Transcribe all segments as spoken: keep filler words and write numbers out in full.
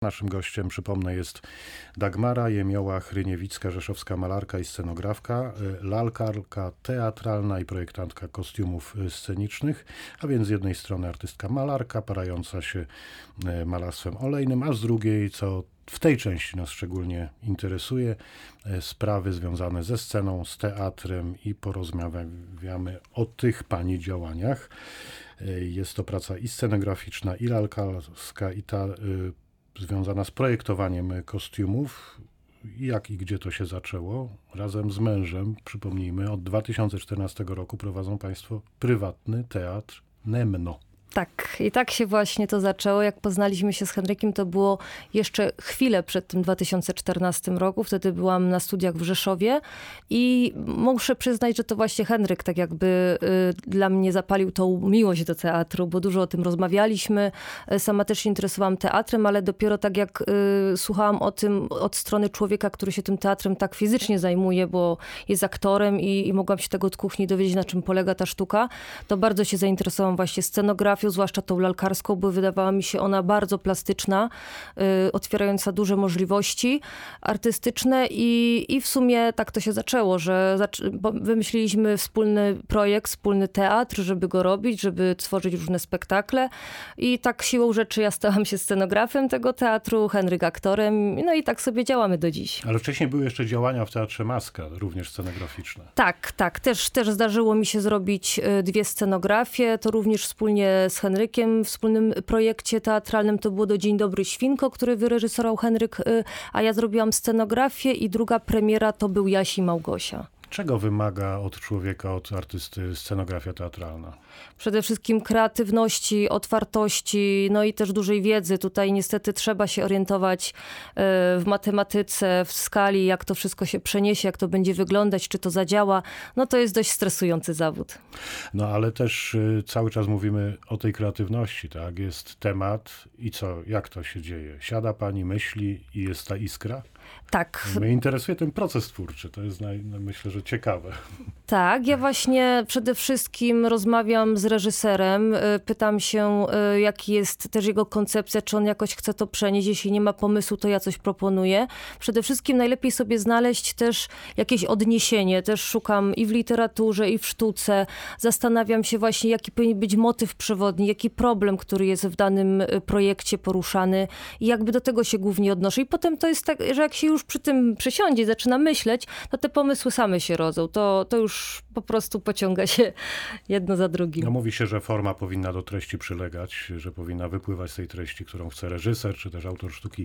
Naszym gościem, przypomnę, jest Dagmara Jemioła-Hryniewicka, rzeszowska malarka i scenografka, lalkarka teatralna i projektantka kostiumów scenicznych, a więc z jednej strony artystka malarka, parająca się malarstwem olejnym, a z drugiej, co w tej części nas szczególnie interesuje, sprawy związane ze sceną, z teatrem i porozmawiamy o tych pani działaniach. Jest to praca i scenograficzna, i lalkarska, i ta związana z projektowaniem kostiumów. Jak i gdzie to się zaczęło? Razem z mężem, przypomnijmy, od dwa tysiące czternastego roku prowadzą państwo prywatny teatr Nemno. Tak, i tak się właśnie to zaczęło. Jak poznaliśmy się z Henrykiem, to było jeszcze chwilę przed tym dwa tysiące czternastym roku. Wtedy byłam na studiach w Rzeszowie i muszę przyznać, że to właśnie Henryk tak jakby y, dla mnie zapalił tą miłość do teatru, bo dużo o tym rozmawialiśmy. Sama też się interesowałam teatrem, ale dopiero tak jak y, słuchałam o tym od strony człowieka, który się tym teatrem tak fizycznie zajmuje, bo jest aktorem i, i mogłam się tego od kuchni dowiedzieć, na czym polega ta sztuka, to bardzo się zainteresowałam właśnie scenografią, zwłaszcza tą lalkarską, bo wydawała mi się ona bardzo plastyczna, y, otwierająca duże możliwości artystyczne i, i w sumie tak to się zaczęło, że zac- wymyśliliśmy wspólny projekt, wspólny teatr, żeby go robić, żeby tworzyć różne spektakle i tak siłą rzeczy ja stałam się scenografem tego teatru, Henryk aktorem, no i tak sobie działamy do dziś. Ale wcześniej były jeszcze działania w Teatrze Maska, również scenograficzne. Tak, tak. Też, też zdarzyło mi się zrobić dwie scenografie, to również wspólnie z Henrykiem w wspólnym projekcie teatralnym. To było do Dzień Dobry Świnko, który wyreżyserował Henryk, a ja zrobiłam scenografię i druga premiera to był Jaś i Małgosia. Czego wymaga od człowieka, od artysty scenografia teatralna? Przede wszystkim kreatywności, otwartości, no i też dużej wiedzy. Tutaj niestety trzeba się orientować w matematyce, w skali, jak to wszystko się przeniesie, jak to będzie wyglądać, czy to zadziała. No to jest dość stresujący zawód. No ale też cały czas mówimy o tej kreatywności, tak? Jest temat i co, jak to się dzieje? Siada pani, myśli i jest ta iskra? Tak. Mnie interesuje ten proces twórczy, to jest naj, myślę, że ciekawe. Tak, ja właśnie przede wszystkim rozmawiam z reżyserem, pytam się, jaki jest też jego koncepcja, czy on jakoś chce to przenieść, jeśli nie ma pomysłu, to ja coś proponuję. Przede wszystkim najlepiej sobie znaleźć też jakieś odniesienie, też szukam i w literaturze, i w sztuce, zastanawiam się właśnie, jaki powinien być motyw przewodni, jaki problem, który jest w danym projekcie poruszany i jakby do tego się głównie odnoszę. I potem to jest tak, że jak się już przy tym przysiądzie, zaczyna myśleć, to te pomysły same się rodzą. To, to już po prostu pociąga się jedno za drugim. No mówi się, że forma powinna do treści przylegać, że powinna wypływać z tej treści, którą chce reżyser, czy też autor sztuki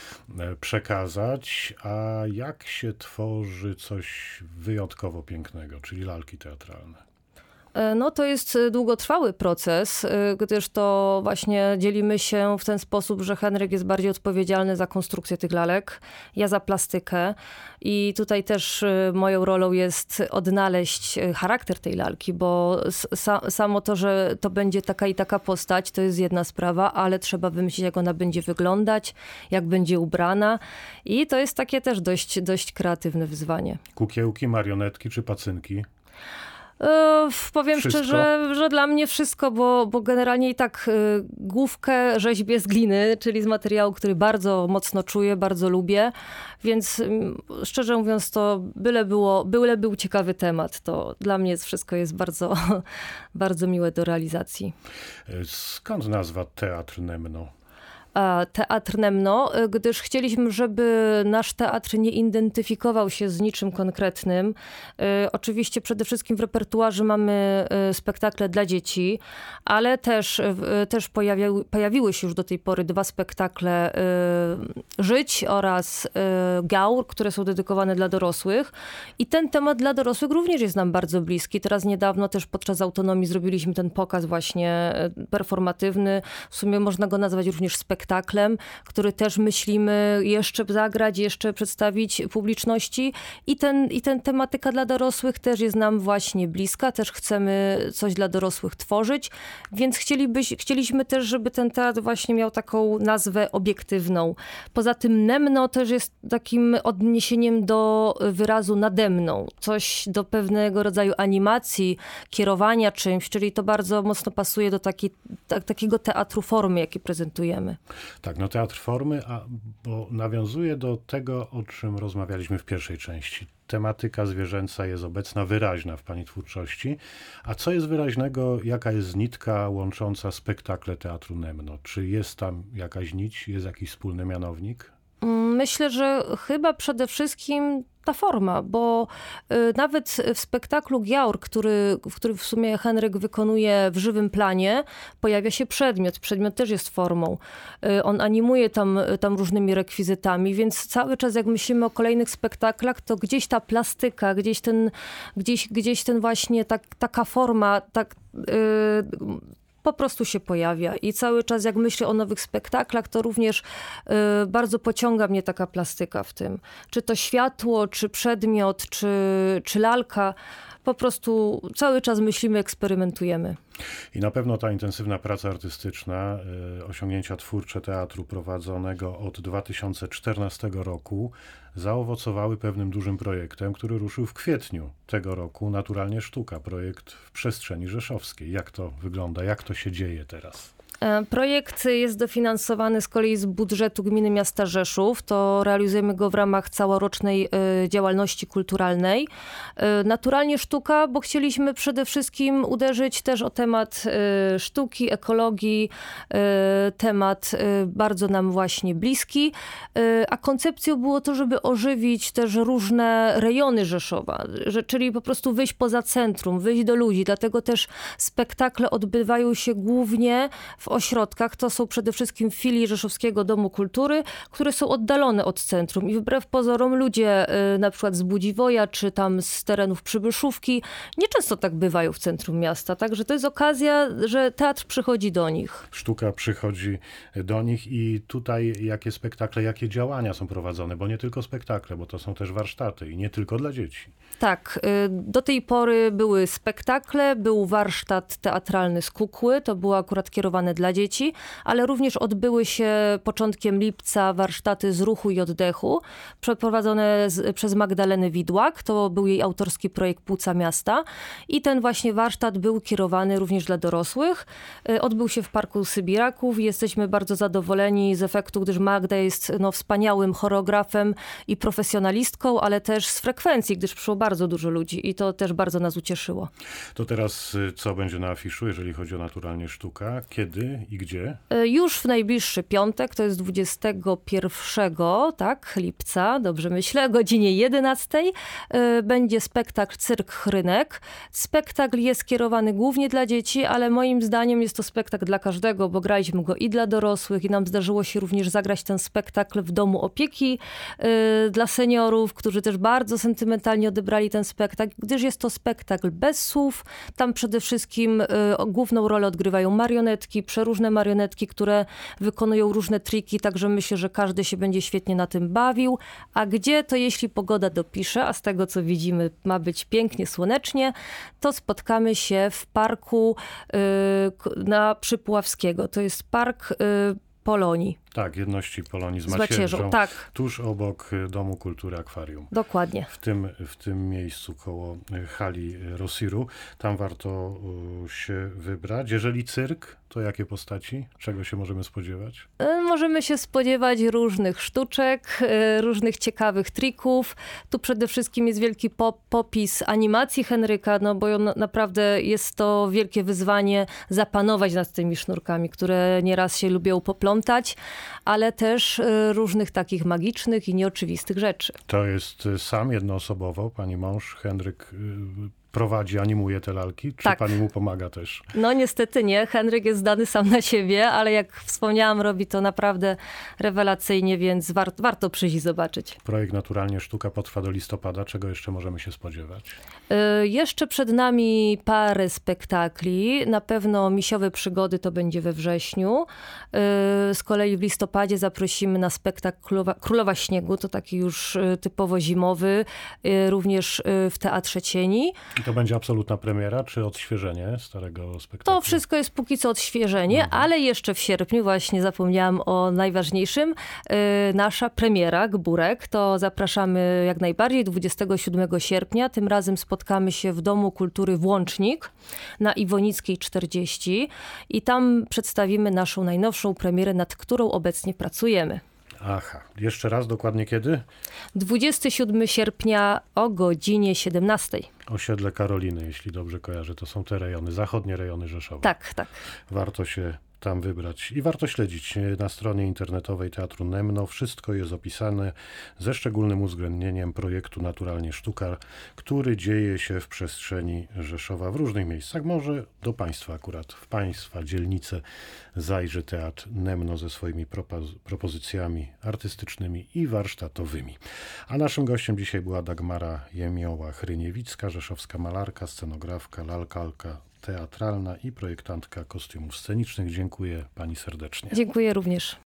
przekazać. A jak się tworzy coś wyjątkowo pięknego, czyli lalki teatralne? No to jest długotrwały proces, gdyż to właśnie dzielimy się w ten sposób, że Henryk jest bardziej odpowiedzialny za konstrukcję tych lalek, ja za plastykę i tutaj też moją rolą jest odnaleźć charakter tej lalki, bo sa- samo to, że to będzie taka i taka postać, to jest jedna sprawa, ale trzeba wymyślić, jak ona będzie wyglądać, jak będzie ubrana i to jest takie też dość, dość kreatywne wyzwanie. Kukiełki, marionetki czy pacynki? Yy, powiem Wszystko? szczerze, że dla mnie wszystko, bo, bo generalnie i tak y, główkę rzeźbię z gliny, czyli z materiału, który bardzo mocno czuję, bardzo lubię, więc y, szczerze mówiąc to byle, było, byle był ciekawy temat, to dla mnie wszystko jest bardzo, bardzo miłe do realizacji. Skąd nazwa Teatr Nemno? Teatr Nemno, gdyż chcieliśmy, żeby nasz teatr nie identyfikował się z niczym konkretnym. Oczywiście przede wszystkim w repertuarze mamy spektakle dla dzieci, ale też, też pojawiały, pojawiły się już do tej pory dwa spektakle Żyć oraz Gaur, które są dedykowane dla dorosłych. I ten temat dla dorosłych również jest nam bardzo bliski. Teraz niedawno też podczas Autonomii zrobiliśmy ten pokaz właśnie performatywny. W sumie można go nazwać również spektaklem. spektaklem, który też myślimy jeszcze zagrać, jeszcze przedstawić publiczności i ten, i ten tematyka dla dorosłych też jest nam właśnie bliska, też chcemy coś dla dorosłych tworzyć, więc chcielibyś, chcieliśmy też, żeby ten teatr właśnie miał taką nazwę obiektywną. Poza tym Nemno też jest takim odniesieniem do wyrazu nade mną, coś do pewnego rodzaju animacji, kierowania czymś, czyli to bardzo mocno pasuje do taki, tak, takiego teatru formy, jaki prezentujemy. Tak, no teatr formy, a, bo nawiązuje do tego, o czym rozmawialiśmy w pierwszej części. Tematyka zwierzęca jest obecna, wyraźna w pani twórczości. A co jest wyraźnego, jaka jest nitka łącząca spektakle Teatru Nemno? Czy jest tam jakaś nić, jest jakiś wspólny mianownik? Myślę, że chyba przede wszystkim ta forma, bo y, nawet w spektaklu Gjaur, który, w który w sumie Henryk wykonuje w żywym planie, pojawia się przedmiot. Przedmiot też jest formą. Y, on animuje tam, tam różnymi rekwizytami, więc cały czas jak myślimy o kolejnych spektaklach, to gdzieś ta plastyka, gdzieś ten, gdzieś, gdzieś ten właśnie tak, taka forma, tak... Y, po prostu się pojawia i cały czas jak myślę o nowych spektaklach, to również y, bardzo pociąga mnie taka plastyka w tym. Czy to światło, czy przedmiot, czy, czy lalka. Po prostu cały czas myślimy, eksperymentujemy. I na pewno ta intensywna praca artystyczna, y, osiągnięcia twórcze teatru prowadzonego od dwa tysiące czternastego roku zaowocowały pewnym dużym projektem, który ruszył w kwietniu tego roku. Naturalnie Sztuka, projekt w przestrzeni rzeszowskiej. Jak to wygląda? Jak to się dzieje teraz? Projekt jest dofinansowany z kolei z budżetu Gminy Miasta Rzeszów. To realizujemy go w ramach całorocznej działalności kulturalnej. Naturalnie Sztuka, bo chcieliśmy przede wszystkim uderzyć też o temat sztuki, ekologii, temat bardzo nam właśnie bliski, a koncepcją było to, żeby ożywić też różne rejony Rzeszowa, czyli po prostu wyjść poza centrum, wyjść do ludzi. Dlatego też spektakle odbywają się głównie w ośrodkach. To są przede wszystkim filii Rzeszowskiego Domu Kultury, które są oddalone od centrum i wbrew pozorom ludzie na przykład z Budziwoja, czy tam z terenów Przybyszówki nieczęsto tak bywają w centrum miasta. Także to jest okazja, że teatr przychodzi do nich. Sztuka przychodzi do nich i tutaj jakie spektakle, jakie działania są prowadzone, bo nie tylko spektakle, bo to są też warsztaty i nie tylko dla dzieci. Tak, do tej pory były spektakle, był warsztat teatralny z kukły, to było akurat kierowane dla dzieci, ale również odbyły się początkiem lipca warsztaty z ruchu i oddechu, przeprowadzone z, przez Magdalenę Widłak, to był jej autorski projekt Płuca Miasta i ten właśnie warsztat był kierowany również dla dorosłych. Odbył się w Parku Sybiraków i jesteśmy bardzo zadowoleni z efektu, gdyż Magda jest no, wspaniałym choreografem i profesjonalistką, ale też z frekwencji, gdyż przyszło bardzo dużo ludzi i to też bardzo nas ucieszyło. To teraz co będzie na afiszu, jeżeli chodzi o Naturalnie Sztuka? Kiedy i gdzie? Już w najbliższy piątek, to jest dwudziestego pierwszego tak, lipca, dobrze myślę, o godzinie jedenastej będzie spektakl Cyrk Chrynek. Spektakl jest kierowany głównie dla dzieci, ale moim zdaniem jest to spektakl dla każdego, bo graliśmy go i dla dorosłych i nam zdarzyło się również zagrać ten spektakl w domu opieki dla seniorów, którzy też bardzo sentymentalnie odebrali ten spektakl, gdyż jest to spektakl bez słów. Tam przede wszystkim główną rolę odgrywają marionetki, przeróżne marionetki, które wykonują różne triki, także myślę, że każdy się będzie świetnie na tym bawił. A gdzie, to jeśli pogoda dopisze, a z tego co widzimy ma być pięknie, słonecznie, to spotkamy się w parku y, na Przypuławskiego. To jest park y, Polonii. Tak, Jedności Polonii z, z Macierzą, Macierzą, tak. Tuż obok Domu Kultury Akwarium. Dokładnie. W tym, w tym miejscu koło hali Rosiru. Tam warto się wybrać. Jeżeli cyrk, to jakie postaci? Czego się możemy spodziewać? Możemy się spodziewać różnych sztuczek, różnych ciekawych trików. Tu przede wszystkim jest wielki pop, popis animacji Henryka, no bo on, naprawdę jest to wielkie wyzwanie zapanować nad tymi sznurkami, które nieraz się lubią poplątać, ale też różnych takich magicznych i nieoczywistych rzeczy. To jest sam jednoosobowo, pani mąż Henryk prowadzi, animuje te lalki? Czy tak. pani mu pomaga też? No niestety nie. Henryk jest zdany sam na siebie, ale jak wspomniałam, robi to naprawdę rewelacyjnie, więc war, warto przyjść i zobaczyć. Projekt Naturalnie Sztuka potrwa do listopada. Czego jeszcze możemy się spodziewać? Y, jeszcze przed nami parę spektakli. Na pewno Misiowe Przygody to będzie we wrześniu. Y, z kolei w listopadzie zaprosimy na spektakl Królowa, Królowa Śniegu. To taki już typowo zimowy. Y, również w Teatrze Cieni. To będzie absolutna premiera, czy odświeżenie starego spektaklu? To wszystko jest póki co odświeżenie, mhm. ale jeszcze w sierpniu, właśnie zapomniałam o najważniejszym, yy, nasza premiera Gburek. To zapraszamy jak najbardziej dwudziestego siódmego sierpnia. Tym razem spotkamy się w Domu Kultury Włącznik na Iwonickiej czterdzieści i tam przedstawimy naszą najnowszą premierę, nad którą obecnie pracujemy. Aha, jeszcze raz dokładnie kiedy? dwudziestego siódmego sierpnia o godzinie siedemnastej. Osiedle Karoliny, jeśli dobrze kojarzę. To są te rejony, zachodnie rejony Rzeszowa. Tak, tak. Warto się tam wybrać i warto śledzić na stronie internetowej Teatru Nemno. Wszystko jest opisane ze szczególnym uwzględnieniem projektu Naturalnie Sztuka, który dzieje się w przestrzeni Rzeszowa w różnych miejscach. Może do Państwa akurat, w Państwa dzielnicę zajrzy Teatr Nemno ze swoimi propozy- propozycjami artystycznymi i warsztatowymi. A naszym gościem dzisiaj była Dagmara Jemioła-Hryniewicka, rzeszowska malarka, scenografka, lalkalka teatralna i projektantka kostiumów scenicznych. Dziękuję pani serdecznie. Dziękuję również.